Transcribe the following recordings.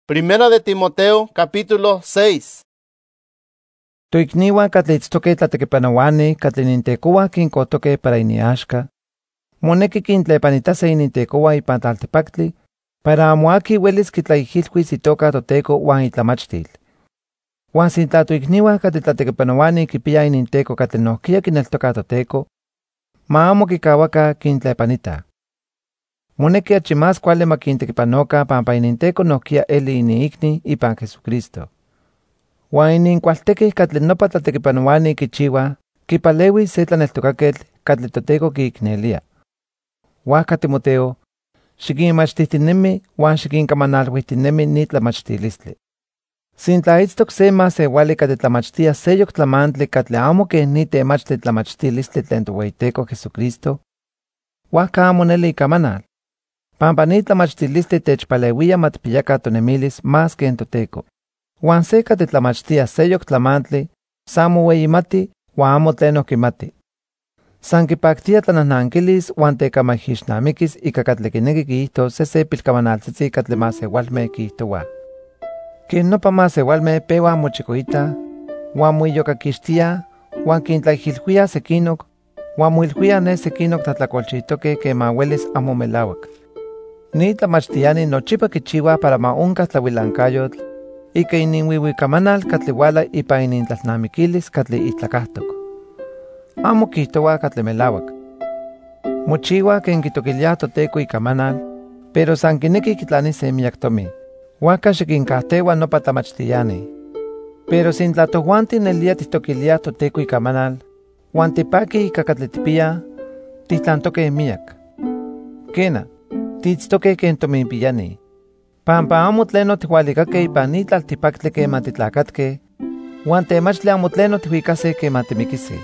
Primera de Timoteo, capítulo 6. Toikniwa katli itztoke tlatekipanauani katli nintekowa kinkotoke para iniaxka. Moneki kintlepanitase inintekowa ipan tlaltepaktli para amo aki uelis kitlaijilhuis itoka toteko uan itlamachtil. Uan sintla toikniwa katli tlatekipanauani kipia ininteko katli nohkia kineltoka toteko, ma amo kikawaka kintlepanita. Moneki achi más kuali ma kintekipanoka pampa ininteko nohkia eli iniikni ipan Jesucristo. Uan ininkualtekih katli nopa tlatekipanauani kichiwa, kipalewis se tlaneltokaketl katli toteko kiiknelia. Huajka Timoteo, xikinmachtihtinemi uan xikinkamanalhuihtinemi ni tlamachtilistli. Sintla itztok se masewali katli tlamachtia seyok tlamantli katli amo keh ni temachtli tlamachtilistli tlen toUeyiteco Jesucristo, huajka amo neli ikamanal, pampa ni tlamachtilistli techpaleuia matpiyaka tonemilis más ken toteko. Uan se katli tlamachtia seyok tlamantli, san moueyimati uan amo tlen kimati. San kipaktia tlanajnankilis uan tekamajixnamikis ika katli kineki kijtos se pilkamanaltzitzi katli masewalmeh kijtowah. Ken nopa masewalmeh pewah mochikoitah, uan moiyokakixtiah, uan kintlaijilhuiah sekinok, uan moilhuiah ne sekinok tlatlakolchijtokeh kema uelis amo melauak. Ni tlamachtiani nochipa kichiwah para ma onkah tlahuilankayotl ika ininhuihuikamanal katli uala ipan inintlalnamikilis katli ihtlakajtok. Amo kijtowah katli melauak. Mochiwah ken kitokiliah toteko ikamanal, pero san kinekih kitlanis se miak tomi. Huajka xikinkajtewa nopa tlamachtiani. Pero sintla tojuanti nelia tihtokiliah toteko ikamanal, uan tipakih ika katli tipiah, tihtlantokeh miak. Kena, tiitztokeh ken tominpiyani. Pampa amo tleno tihualikakeh ipan ni tlaltipaktli kema titlakatkeh, uan temachtli amo tleno tihuikaseh kema timikiseh.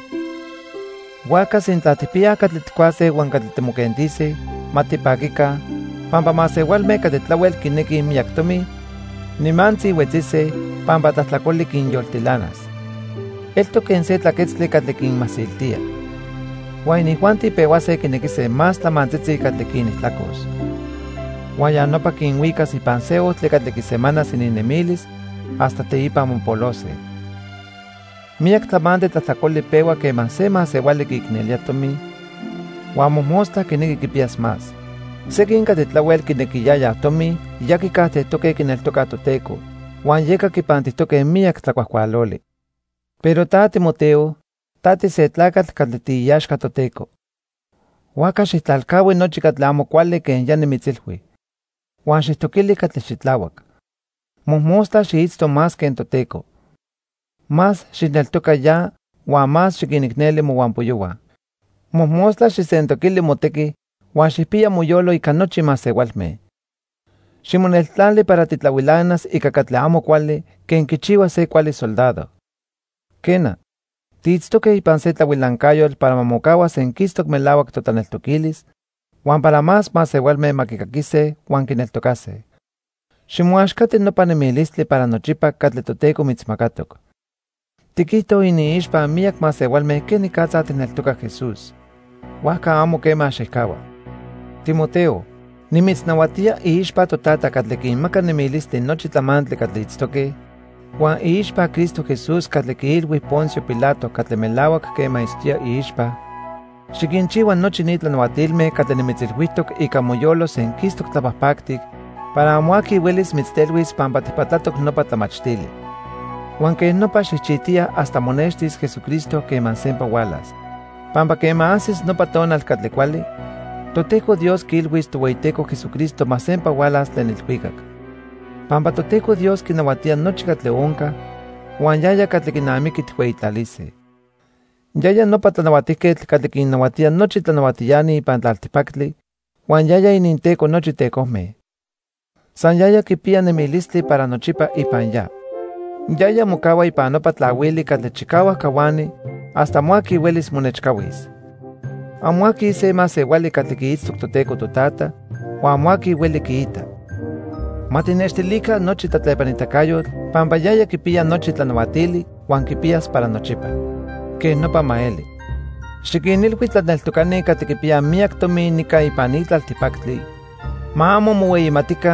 Huajka sintla tipiah katli tikuaseh uan katli timokentiseh, matipakikah, pampa masewalmeh katli tlauel kinekih miak tomi, nimantzi uetziseh pampa tlahtlakoli kinyoltilanas. Eltok ken se tlaketztli katli kinmasiltia. Uan inijuanti pewaseh kinekiseh más tlamantzitzi katli kinitlakos. Uan ya nopa kinhuikas ipan se ohtli katli kisemanas ininemilis hasta teipan mopoloseh. Miak tlamantli tlahtlakoli pewa kema se masewali kiiknelia tomi, uan mojmostla kineki kipias más. Sekin katli tlauel kinekiyayah tomi, ya kikahtehtokeh kineltokah toteko, uan yeka kipantihtokeh miak tlakuajkualoli. Pero ta Timoteo, ta tise tlakatl katli tiiyaxka toteko. Huajka xihtlalkaui nochi katli amo kuali ken ya nimitzilhui. Uan xihtokili katli xitlauak. Mojmostla xiitzto más ken toteko. Más xineltoka ya, uan más xikinikneli mouanpoyowah. Mojmostla xisentokili moteki, uan xipia moyolo ika nochi masewalmeh. Ximoneltlali para titlauilanas ika katli amo kuali ken kichiwa se kuali soldado. Kena, tiitztokeh ipan se tlauilankayotl para mamokaua senkistok melauak totlaneltokilis, uan para más masewalmeh makikakiseh uan kineltokaseh. Ximoaxkati nopa nemilistli para nochipa katli toteko mitzmakatok. Tikihto iniixpa miak masewalmeh kenikatza tineltoka Jesús. Huajka amo kema xihkawa. Timoteo, nimitznauatia iixpa totata katli kinmaka nemilistli nochi tlamantli katli itztokeh, uan iixpa Cristo Jesús katli kiilhui Poncio Pilato katli melauak kema istia iixpa, xikinchiua nochi ni tlanauatilmeh katli nimitzilhuijtok ika moyolo senkistok tlapahpaktik, para amo aki uelis mitztelhuis pampa tipatlatok nopa tlamachtili. Uan ken nopa xihchitia hasta monextis Jesucristo keman sempa ualas, pampa kema asis nopa tonal katli kuali, toteko Dios kiilhuis toUeyiteco Jesucristo mas sempa ualas tlen ilhuikak. Pampa toteko Dios kinauatia nochi katli onka, uan yaya katli kinamiki tihueyitlalise. Yaya nopa tlanauatijketl katli kinnauatia nochi tlanauatiyani ipan tlaltipaktli, uan yaya ininteko nochi tekohmeh. San yaya kipia nemilistli para nochipa ipan ya. Yaya mokaua ipan nopa tlauili katli chikauak kawani, hasta amo aki uelis monechkauis. Amo aki se masewali katli kiitztok toteko totata, uan amo aki ueli kiita. Matinextilika nochi tlatlepanitakayotl, pampa yaya kipia nochi tlanauatili uan kipias para nochipa. Ken nopa maeli. Xikinilhui tlaneltokani katli kipia miak tomi nika ipan ni tlaltipaktli, ma amo moueyimatika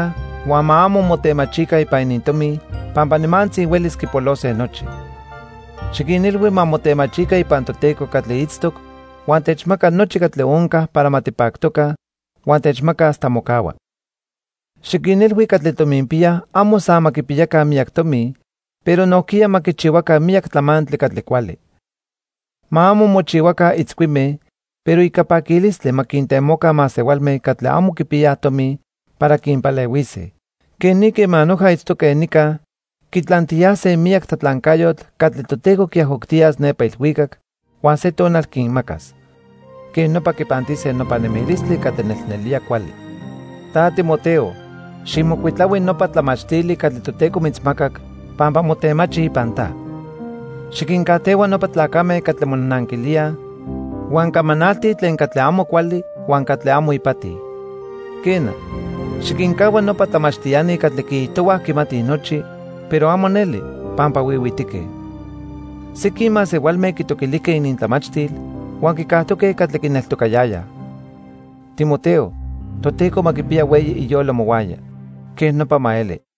Huan ma amo motemachica ipan inintomi, pampa nimantzi huelis kipolose nochi. Xikinilui ma motemachica ipan Toteco katli itztok, huan techmaka nochi katli onkah para ma tipaktoka, huan techmaka hasta mokawa. Xikinilui katli tominpia amo sa ma kipiyaka miak tomi, pero nohkia ma kichiwaka miak tlamantli katli kuali. Ma amo mochiwaka itzkuimeh, pero ika pakilistli ma kintemoka masewalmeh katli amo kipiyah tomi para kinpaleuise. Ken niki ma noja itztoke nika, kitlantiyase miak tlatlankayotl katli Toteco kiahoktias nepa ilhuikak, huan se tonal kinmakas. Ken nopa kipantise nopa nemilistli katli nelnelia kuali. Ta Timoteo, ximokuitlaui nopa tlamachtili katli Toteco mitzmakak, pampa motemachi ipan ta. Xikinkatewa nopa tlakameh katli monanankilia, huan kamanalti tlen katli amo kuali huan katli amo ipati. Kena, xikinkaua nopa tlamachtiani katli kijtowah kimatih nochi, pero amo neli, pampa wiwitike. Siki masewalmeh kitokilihkeh inintlamachtil, huan kikahtoke katli kineltokayayah. Timoteo, Toteco ma kipia weyi iyolo mowaya. Ken nopa ma eli.